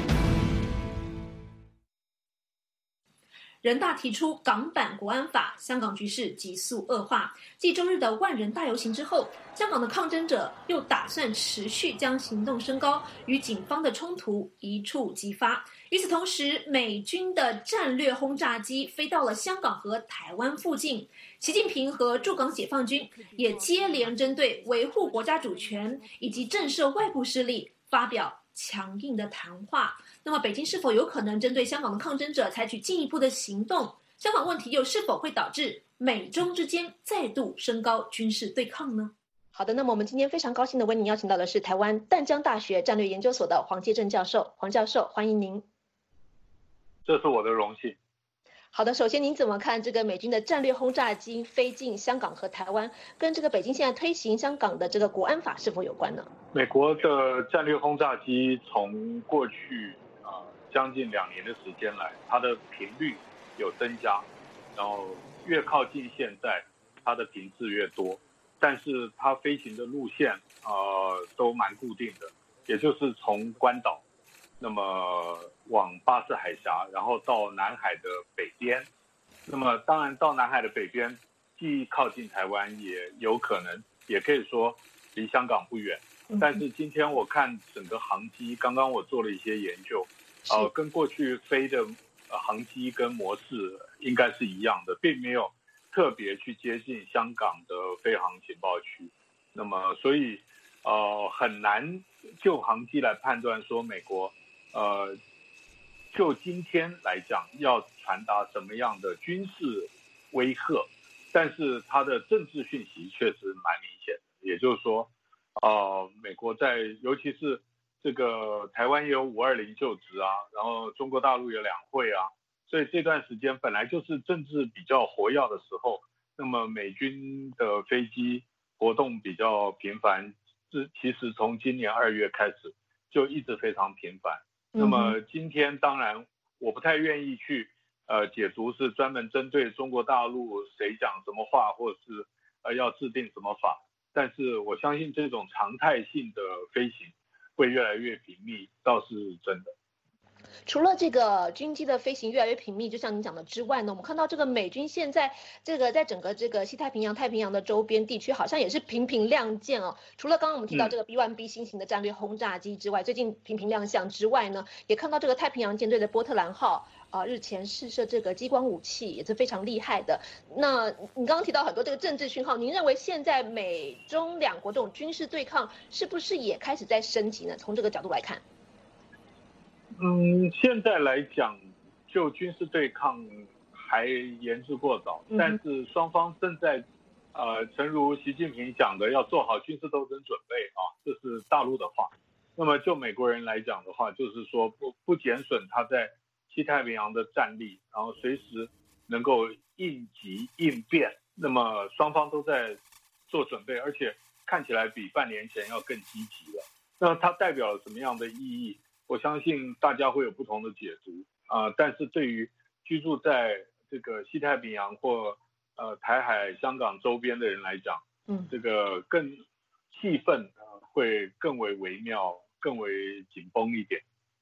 S3: 人大提出港版国安法，香港局势急速恶化。继周日的万人大游行之后，香港的抗争者又打算持续将行动升高，与警方的冲突一触即发。与此同时，美军的战略轰炸机飞到了香港和台湾附近。习近平和驻港解放军也接连针对维护国家主权以及震慑外部势力发表强硬的谈话。那么北京是否有可能针对香港的抗争者采取进一步的行动？香港问题又是否会导致美中之间再度升高军事对抗呢？好的，那么我们今天非常高兴的为您邀请到的是台湾淡江大学战略研究所的黄介正教授。黄教授，欢迎您。
S6: 这是我的荣幸。
S3: 好的，首先您怎么看这个美军的战略轰炸机飞进香港和台湾，跟这个北京现在推行香港的这个国安法是否有关呢？
S6: 美国的战略轰炸机从过去啊、呃、将近两年的时间来，它的频率有增加，然后越靠近现在，它的频次越多，但是它飞行的路线呃都蛮固定的，也就是从关岛，那么往巴士海峡，然后到南海的北边。那么当然到南海的北边，既靠近台湾，也有可能，也可以说离香港不远。但是今天我看整个航机，刚刚我做了一些研究，呃，跟过去飞的航机跟模式应该是一样的，并没有特别去接近香港的飞航情报区。那么所以呃很难就航机来判断说美国呃就今天来讲要传达什么样的军事威吓，但是它的政治讯息确实蛮明显的，也就是说呃美国在尤其是这个台湾也有五二零就职啊，然后中国大陆有两会啊，所以这段时间本来就是政治比较活跃的时候，那么美军的飞机活动比较频繁，其实从今年二月开始就一直非常频繁。那么今天当然我不太愿意去呃解读是专门针对中国大陆谁讲什么话，或者是呃要制定什么法，但是我相信这种常态性的飞行会越来越频密，倒是真的。
S3: 除了这个军机的飞行越来越频密，就像您讲的之外呢，我们看到这个美军现在这个在整个这个西太平洋、太平洋的周边地区，好像也是频频亮剑哦。除了刚刚我们提到这个 B 一 B 新型的战略轰炸机之外，嗯、最近频频亮相之外呢，也看到这个太平洋舰队的波特兰号啊、呃，日前试射这个激光武器，也是非常厉害的。那你刚刚提到很多这个政治讯号，您认为现在美中两国这种军事对抗是不是也开始在升级呢？从这个角度来看。
S6: 嗯，现在来讲，就军事对抗还言之过早，嗯、但是双方正在，呃，诚如习近平讲的，要做好军事斗争准备啊，这是大陆的话。那么就美国人来讲的话，就是说不不减损他在西太平洋的战力，然后随时能够应急应变。那么双方都在做准备，而且看起来比半年前要更积极了。那它代表了什么样的意义？我相信大家会有不同的解读啊、呃，但是对于居住在这个西太平洋或呃台海、香港周边的人来讲，嗯，这个更气氛、呃、会更为微妙、更为紧绷一点。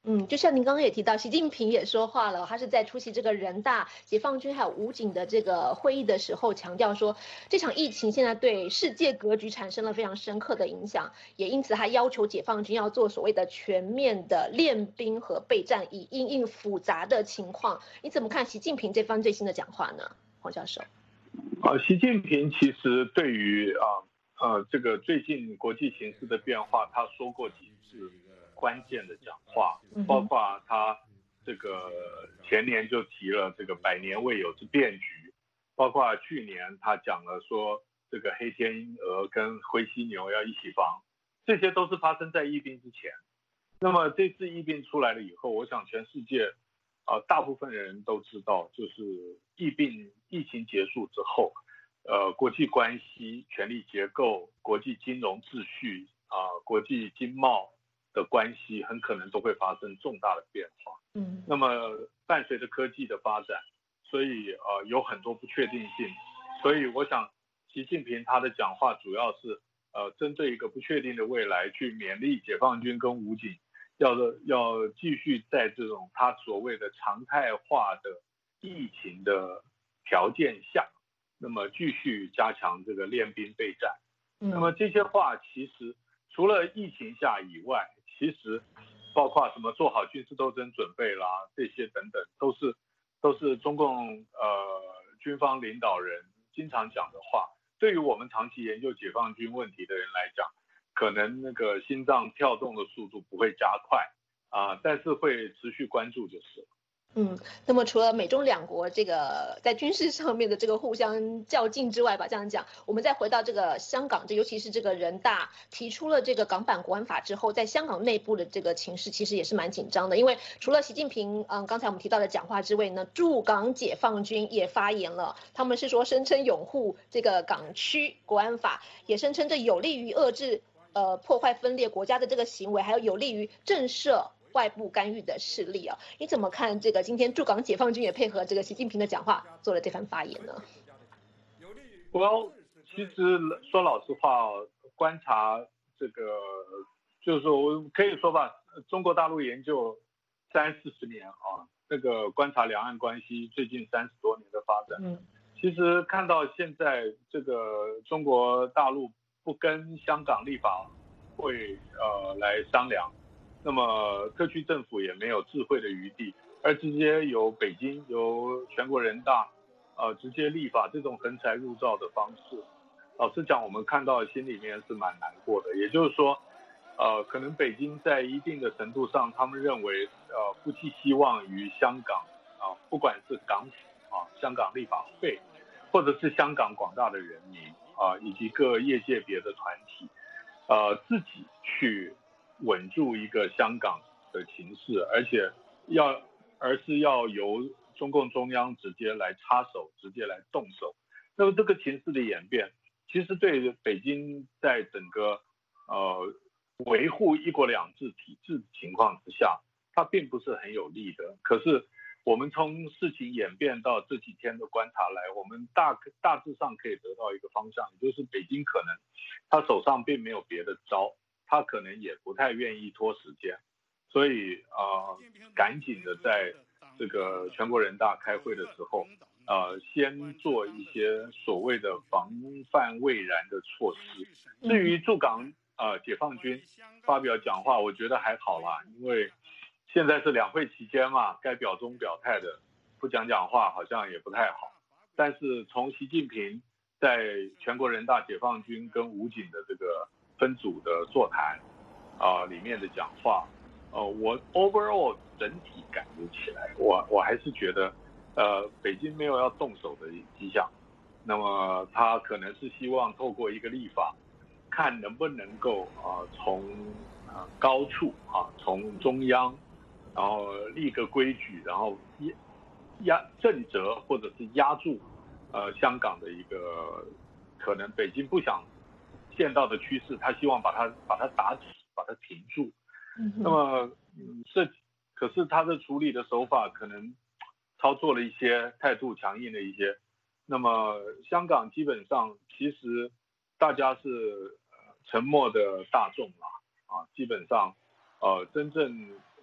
S3: 嗯，就像您刚刚也提到，习近平也说话了，他是在出席这个人大、解放军还有武警的这个会议的时候，强调说，这场疫情现在对世界格局产生了非常深刻的影响，也因此他要求解放军要做所谓的全面的练兵和备战，以因应复杂的情况。你怎么看习近平这番最新的讲话呢，黄教授？
S6: 啊，习近平其实对于啊呃这个最近国际形势的变化，他说过几次关键的讲话，包括他这个前年就提了这个百年未有之变局，包括去年他讲了说这个黑天鹅跟灰犀牛要一起防，这些都是发生在疫病之前。那么这次疫病出来了以后，我想全世界啊、呃、大部分人都知道，就是疫病疫情结束之后，呃国际关系、权力结构、国际金融秩序啊、呃、国际经贸的关系很可能都会发生重大的变化。嗯，那么伴随着科技的发展，所以呃有很多不确定性。所以我想，习近平他的讲话主要是呃针对一个不确定的未来，去勉励解放军跟武警，要要继续在这种他所谓的常态化的疫情的条件下，那么继续加强这个练兵备战。嗯，那么这些话其实除了疫情下以外，其实包括什么做好军事斗争准备啦，这些等等，都是都是中共呃军方领导人经常讲的话。对于我们长期研究解放军问题的人来讲，可能那个心脏跳动的速度不会加快啊、呃，但是会持续关注就是了。
S3: 嗯，那么除了美中两国这个在军事上面的这个互相较劲之外吧，这样讲，我们再回到这个香港，这尤其是这个人大提出了这个港版国安法之后，在香港内部的这个情势其实也是蛮紧张的，因为除了习近平，嗯，刚才我们提到的讲话之外呢，驻港解放军也发言了，他们是说声称拥护这个港区国安法，也声称这有利于遏制呃破坏分裂国家的这个行为，还有有利于震慑外部干预的势力啊，你怎么看这个？今天驻港解放军也配合这个习近平的讲话做了这番发言呢？
S6: 我其实说老实话，观察这个就是说我可以说吧，中国大陆研究三四十年啊，这个观察两岸关系最近三十多年的发展，嗯，其实看到现在这个中国大陆不跟香港立法会呃来商量。那么特区政府也没有智慧的余地，而直接由北京由全国人大呃直接立法这种横财入灶的方式，老实讲我们看到心里面是蛮难过的。也就是说呃可能北京在一定的程度上，他们认为呃不寄希望于香港啊、呃，不管是港府啊、香港立法会，或者是香港广大的人民啊、呃、以及各业界别的团体呃自己去稳住一个香港的情势，而且要而是要由中共中央直接来插手，直接来动手。那么这个情势的演变，其实对北京在整个呃维护一国两制体制情况之下，它并不是很有利的。可是我们从事情演变到这几天的观察来，我们大大致上可以得到一个方向，也就是北京可能他手上并没有别的招。他可能也不太愿意拖时间，所以呃，赶紧的在这个全国人大开会的时候，呃，先做一些所谓的防范未然的措施。至于驻港呃解放军发表讲话，我觉得还好啦，因为现在是两会期间嘛，该表忠表态的不讲讲话好像也不太好。但是从习近平在全国人大解放军跟武警的这个分组的座谈啊、呃、里面的讲话，呃，我 overall 整体感觉起来，我我还是觉得，呃，北京没有要动手的迹象。那么他可能是希望透过一个立法，看能不能够啊、呃、从啊、呃、高处啊从中央，然后立个规矩，然后压压震慑或者是压住呃香港的一个可能北京不想见到的趋势，他希望把它把它打死，把它停住。嗯、那么，嗯，这可是他的处理的手法可能操作了一些态度强硬的一些。那么香港基本上其实大家是呃沉默的大众啦，啊，基本上呃真正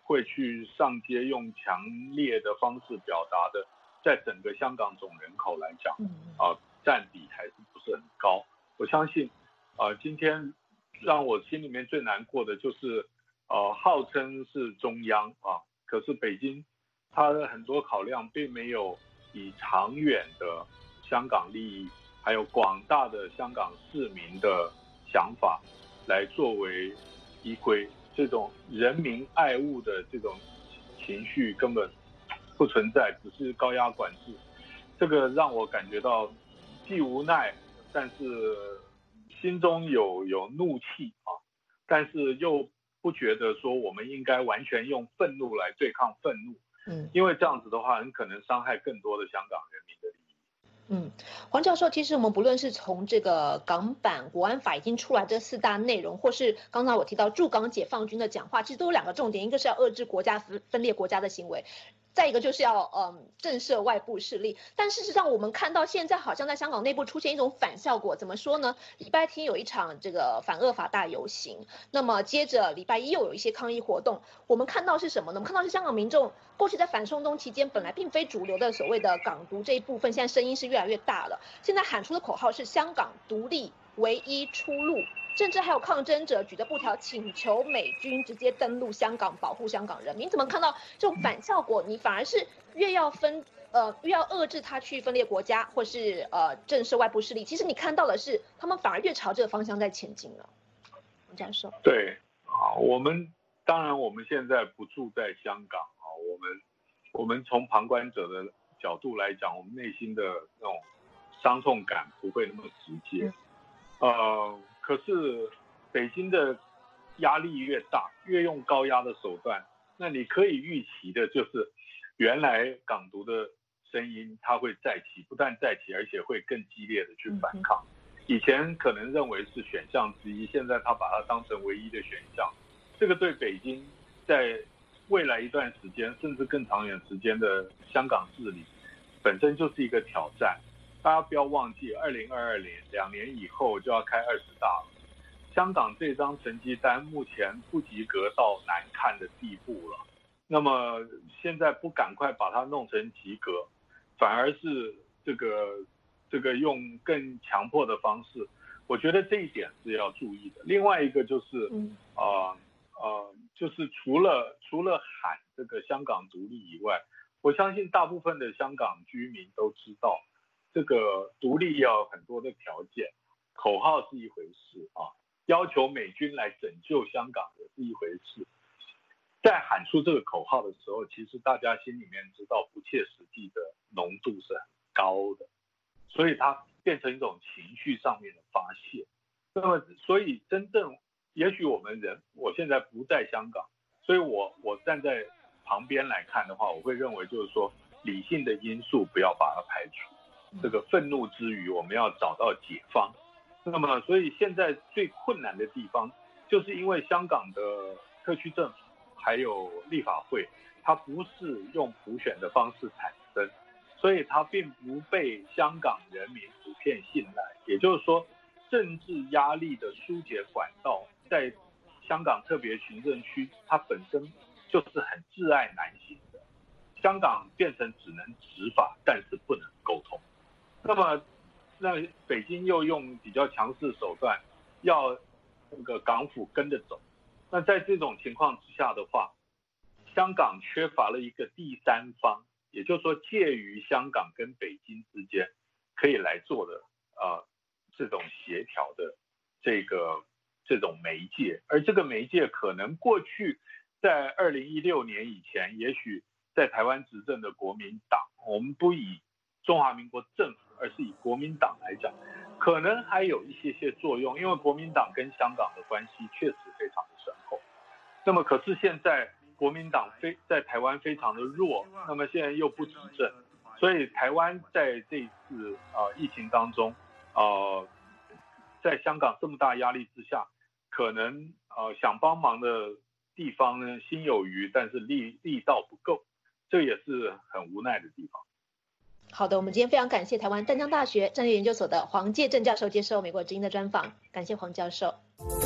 S6: 会去上街用强烈的方式表达的，在整个香港总人口来讲，啊、呃，占比还是不是很高。我相信，呃，今天让我心里面最难过的就是，呃，号称是中央啊，可是北京它的很多考量并没有以长远的香港利益，还有广大的香港市民的想法来作为依归，这种人民爱物的这种情绪根本不存在，只是高压管制。这个让我感觉到既无奈，但是心中有有怒气啊，但是又不觉得说我们应该完全用愤怒来对抗愤怒，嗯，因为这样子的话很可能伤害更多的香港人民的利益。
S3: 嗯，黄教授，其实我们不论是从这个港版国安法已经出来这四大内容，或是刚才我提到驻港解放军的讲话，其实都有两个重点，一个是要遏制国家分分裂国家的行为，再一个就是要嗯震慑外部势力。但事实上，我们看到现在好像在香港内部出现一种反效果，怎么说呢？礼拜天有一场这个反恶法大游行，那么接着礼拜一又有一些抗议活动。我们看到是什么呢？我们看到是香港民众过去在反送中期间本来并非主流的所谓的港独这一部分，现在声音是越来越大了。现在喊出的口号是香港独立唯一出路。甚至还有抗争者举着布条请求美军直接登陆香港，保护香港人民。你怎么看到这种反效果？你反而是越要分呃越要遏制他去分裂国家，或是呃震慑外部势力。其实你看到的是，他们反而越朝这个方向在前进了。王教授，
S6: 对啊，我们当然我们现在不住在香港啊，我们我们从旁观者的角度来讲，我们内心的那种伤痛感不会那么直接，嗯、呃。可是北京的压力越大，越用高压的手段，那你可以预期的就是，原来港独的声音它会再起，不但再起，而且会更激烈的去反抗。以前可能认为是选项之一，现在他把它当成唯一的选项。这个对北京在未来一段时间，甚至更长远时间的香港治理，本身就是一个挑战。大家不要忘记，二零二二年两年以后就要开二十大了。香港这张成绩单目前不及格到难看的地步了。那么现在不赶快把它弄成及格，反而是这个这个用更强迫的方式，我觉得这一点是要注意的。另外一个就是，呃呃，就是除了除了喊这个香港独立以外，我相信大部分的香港居民都知道。这个独立要有很多的条件，口号是一回事啊，要求美军来拯救香港也是一回事。在喊出这个口号的时候，其实大家心里面知道不切实际的浓度是很高的，所以它变成一种情绪上面的发泄。那么，所以真正，也许我们人，我现在不在香港，所以我我站在旁边来看的话，我会认为就是说，理性的因素不要把它排除。这个愤怒之余，我们要找到解方。那么，所以现在最困难的地方，就是因为香港的特区政府还有立法会，它不是用普选的方式产生，所以它并不被香港人民普遍信赖。也就是说，政治压力的疏解管道，在香港特别行政区，它本身就是很窒碍难行的。香港变成只能执法，但是不能沟通。那么，那北京又用比较强势手段，要那个港府跟着走。那在这种情况之下的话，香港缺乏了一个第三方，也就是说介于香港跟北京之间可以来做的呃这种协调的这个这种媒介。而这个媒介可能过去在二零一六年以前，也许在台湾执政的国民党，我们不以中华民国政府，而是以国民党来讲，可能还有一些些作用，因为国民党跟香港的关系确实非常的深厚。那么可是现在国民党非在台湾非常的弱，那么现在又不执政，所以台湾在这一次呃疫情当中，呃，在香港这么大压力之下，可能呃想帮忙的地方呢心有余，但是力力道不够，这也是很无奈的地方。
S3: 好的，我们今天非常感谢台湾淡江大学战略研究所的黄介正教授接受美国之音的专访，感谢黄教授。